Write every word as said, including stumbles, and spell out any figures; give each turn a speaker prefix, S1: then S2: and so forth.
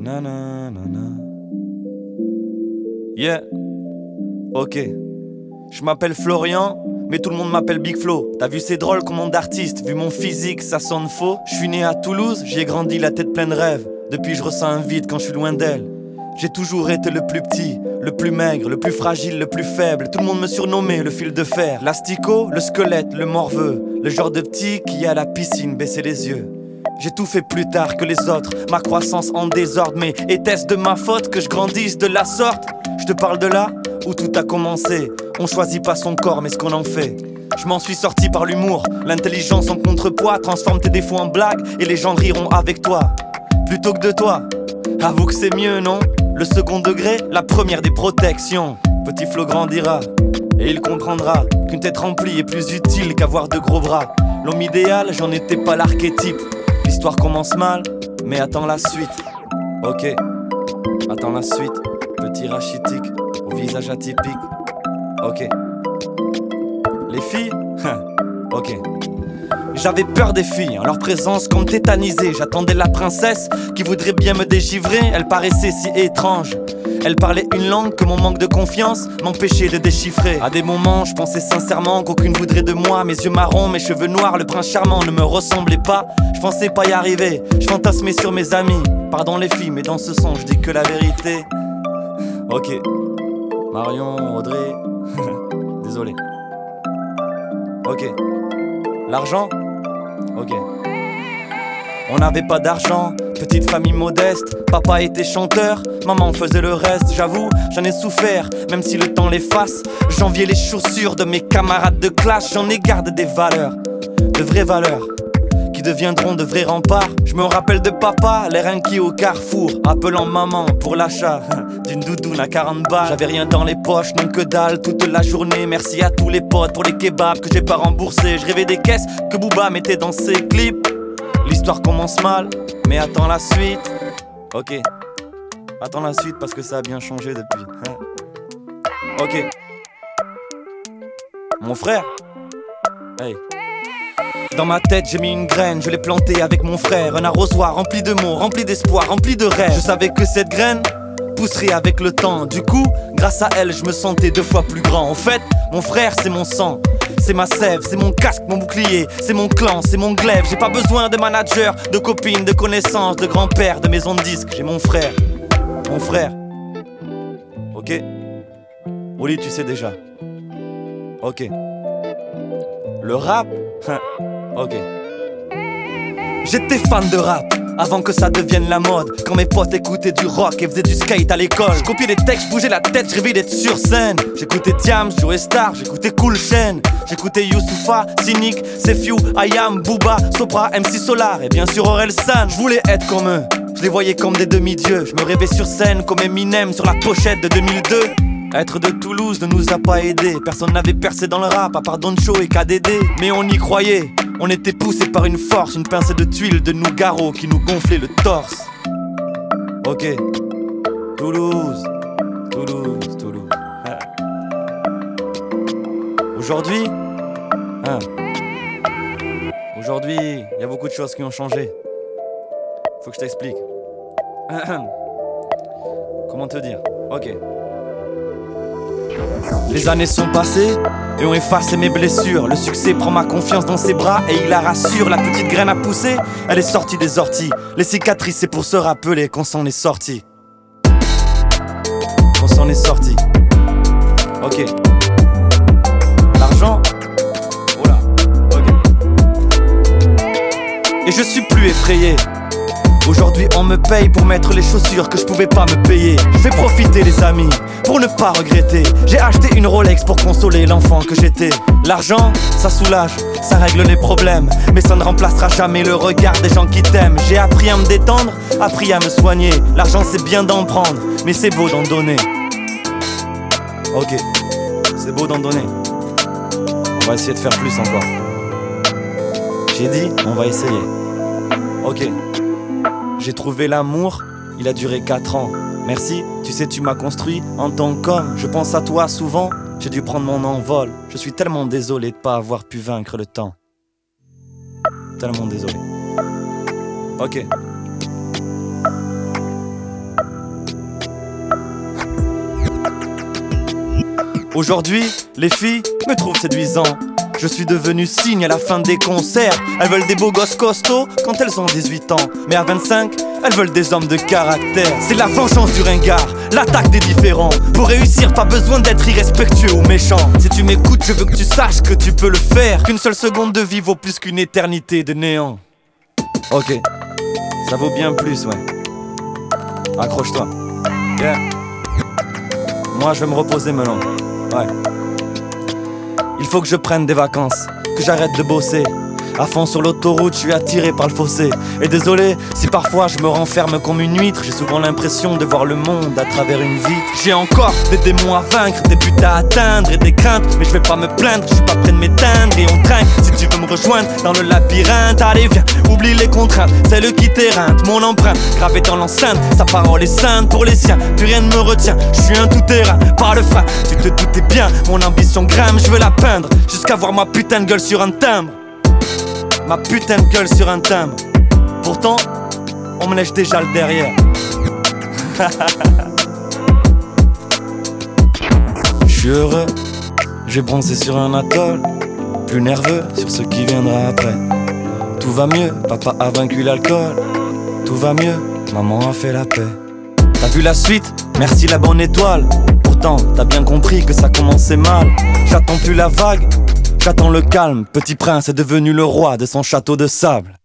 S1: Nanana. Yeah. Ok. Je m'appelle Florian, mais tout le monde m'appelle Big Flo. T'as vu, c'est drôle comme nom d'artiste. Vu mon physique, ça sonne faux. Je suis né à Toulouse, j'y ai grandi la tête pleine de rêves. Depuis, je ressens un vide quand je suis loin d'elle. J'ai toujours été le plus petit, le plus maigre, le plus fragile, le plus faible. Tout le monde me surnommait le fil de fer. L'asticot, le squelette, le morveux. Le genre de petit qui à la piscine baissait les yeux. J'ai tout fait plus tard que les autres, ma croissance en désordre. Mais était-ce de ma faute que je grandisse de la sorte? Je te parle de là où tout a commencé. On choisit pas son corps mais ce qu'on en fait. Je m'en suis sorti par l'humour. L'intelligence en contrepoids transforme tes défauts en blagues et les gens riront avec toi plutôt que de toi. Avoue que c'est mieux, non? Le second degré, la première des protections. Petit Flo grandira et il comprendra qu'une tête remplie est plus utile qu'avoir de gros bras. L'homme idéal, j'en étais pas l'archétype. L'histoire commence mal, mais attends la suite. Ok, attends la suite. Petit rachitique, au visage atypique. Ok. Les filles? Ok. J'avais peur des filles, en leur présence comme tétanisée. J'attendais la princesse qui voudrait bien me dégivrer. Elle paraissait si étrange. Elle parlait une langue que mon manque de confiance m'empêchait de déchiffrer. À des moments, je pensais sincèrement qu'aucune voudrait de moi. Mes yeux marrons, mes cheveux noirs, le prince charmant ne me ressemblait pas. Je pensais pas y arriver, je fantasmais sur mes amis. Pardon les filles, mais dans ce son, je dis que la vérité. Ok. Marion, Audrey. Désolé. Ok. L'argent? Ok. On n'avait pas d'argent, petite famille modeste. Papa était chanteur, maman faisait le reste. J'avoue, j'en ai souffert, même si le temps l'efface. J'enviais les chaussures de mes camarades de classe. J'en ai gardé des valeurs, de vraies valeurs, qui deviendront de vrais remparts. Je me rappelle de papa, l'air inquiet au carrefour, appelant maman pour l'achat d'une doudoune à quarante balles. J'avais rien dans les poches, non que dalle, toute la journée. Merci à tous les potes pour les kebabs que j'ai pas remboursés. Je rêvais des caisses que Booba mettait dans ses clips. L'histoire commence mal, mais attends la suite. Ok, attends la suite parce que ça a bien changé depuis. Ok. Mon frère? Hey. Dans ma tête j'ai mis une graine, je l'ai plantée avec mon frère. Un arrosoir rempli de mots, rempli d'espoir, rempli de rêves. Je savais que cette graine pousserait avec le temps. Du coup, grâce à elle, je me sentais deux fois plus grand. En fait, mon frère c'est mon sang, c'est ma sève, c'est mon casque, mon bouclier, c'est mon clan, c'est mon glaive. J'ai pas besoin de manager, de copines, de connaissances, de grand-père, de maison de disques. J'ai mon frère, mon frère. Ok. Oli, tu sais déjà. Ok. Le rap? Ok. J'étais fan de rap avant que ça devienne la mode. Quand mes potes écoutaient du rock et faisaient du skate à l'école. Je copiais les textes, je bougeais la tête, je rêvais d'être sur scène. J'écoutais Diams, Joe Star, j'écoutais Cool Chain. J'écoutais Youssoupha, Cynic, Sefiu, Ayam, Booba, Sopra, M C Solar et bien sûr Orelsan. Je voulais être comme eux, je les voyais comme des demi-dieux. Je me rêvais sur scène comme Eminem sur la pochette de deux mille deux. Être de Toulouse ne nous a pas aidés. Personne n'avait percé dans le rap à part Doncho et K D D. Mais on y croyait, on était poussés par une force, une pincée de tuiles de Nougaro qui nous gonflait le torse. Ok. Toulouse, Toulouse, Toulouse. Ah. Aujourd'hui, ah. Aujourd'hui, il y a beaucoup de choses qui ont changé. Faut que je t'explique. Comment te dire? Ok. Les années sont passées et ont effacé mes blessures. Le succès prend ma confiance dans ses bras et il la rassure. La petite graine a poussé, elle est sortie des orties. Les cicatrices, c'est pour se rappeler qu'on s'en est sorti. Qu'on s'en est sorti. Ok. L'argent? Oh là. Ok. Et je suis plus effrayé. Aujourd'hui on me paye pour mettre les chaussures que je pouvais pas me payer. Je fais profiter les amis pour ne pas regretter. J'ai acheté une Rolex pour consoler l'enfant que j'étais. L'argent, ça soulage, ça règle les problèmes, mais ça ne remplacera jamais le regard des gens qui t'aiment. J'ai appris à me détendre, appris à me soigner. L'argent c'est bien d'en prendre, mais c'est beau d'en donner. Ok, c'est beau d'en donner. On va essayer de faire plus encore. J'ai dit, on va essayer. Ok. J'ai trouvé l'amour, il a duré quatre ans. Merci, tu sais tu m'as construit en tant qu'homme. Je pense à toi souvent, j'ai dû prendre mon envol. Je suis tellement désolé de pas avoir pu vaincre le temps. Tellement désolé. Ok. Aujourd'hui, les filles me trouvent séduisant. Je suis devenu signe à la fin des concerts. Elles veulent des beaux gosses costauds quand elles ont dix-huit ans. Mais à vingt-cinq, elles veulent des hommes de caractère. C'est la vengeance du ringard, l'attaque des différents. Pour réussir, pas besoin d'être irrespectueux ou méchant. Si tu m'écoutes, je veux que tu saches que tu peux le faire. Qu'une seule seconde de vie vaut plus qu'une éternité de néant. Ok, ça vaut bien plus, ouais. Accroche-toi. Yeah. Moi, je vais me reposer maintenant. Ouais. Il faut que je prenne des vacances, que j'arrête de bosser. À fond sur l'autoroute, je suis attiré par le fossé. Et désolé si parfois je me renferme comme une huître. J'ai souvent l'impression de voir le monde à travers une vitre. J'ai encore des démons à vaincre, des buts à atteindre et des craintes. Mais je vais pas me plaindre, je suis pas près de m'éteindre. Et on trinque, si tu veux me rejoindre dans le labyrinthe. Allez viens, oublie les contraintes, celle qui t'éreinte. Mon empreinte, gravée dans l'enceinte, sa parole est sainte pour les siens. Plus rien ne me retient, je suis un tout-terrain, pas le frein. Tu te doutais bien, mon ambition grimpe, je veux la peindre. Jusqu'à voir ma putain de gueule sur un timbre. Ma putain de gueule sur un timbre. Pourtant, on me lèche déjà le derrière. Je suis heureux, j'ai bronzé sur un atoll. Plus nerveux sur ce qui viendra après. Tout va mieux, papa a vaincu l'alcool. Tout va mieux, maman a fait la paix. T'as vu la suite? Merci la bonne étoile. Pourtant, t'as bien compris que ça commençait mal. J'attends plus la vague, j'attends le calme. Petit prince est devenu le roi de son château de sable.